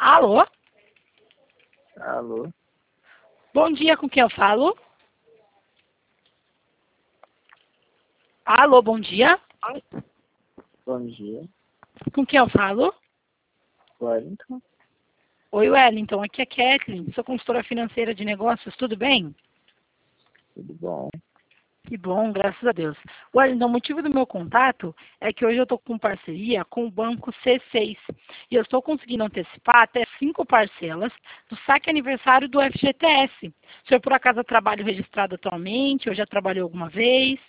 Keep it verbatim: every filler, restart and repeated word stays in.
Alô? Alô? Bom dia, com quem eu falo? Alô, bom dia. Bom dia. Com quem eu falo? Wellington? Oi, Wellington, aqui é Kathleen, sou consultora financeira de negócios, tudo bem? Tudo bom? Que bom, graças a Deus. Wellington, o motivo do meu contato é que hoje eu estou com parceria com o Banco C seis e eu estou conseguindo antecipar até cinco parcelas do saque aniversário do F G T S. O senhor, por acaso, trabalha registrado atualmente ou já trabalhou alguma vez?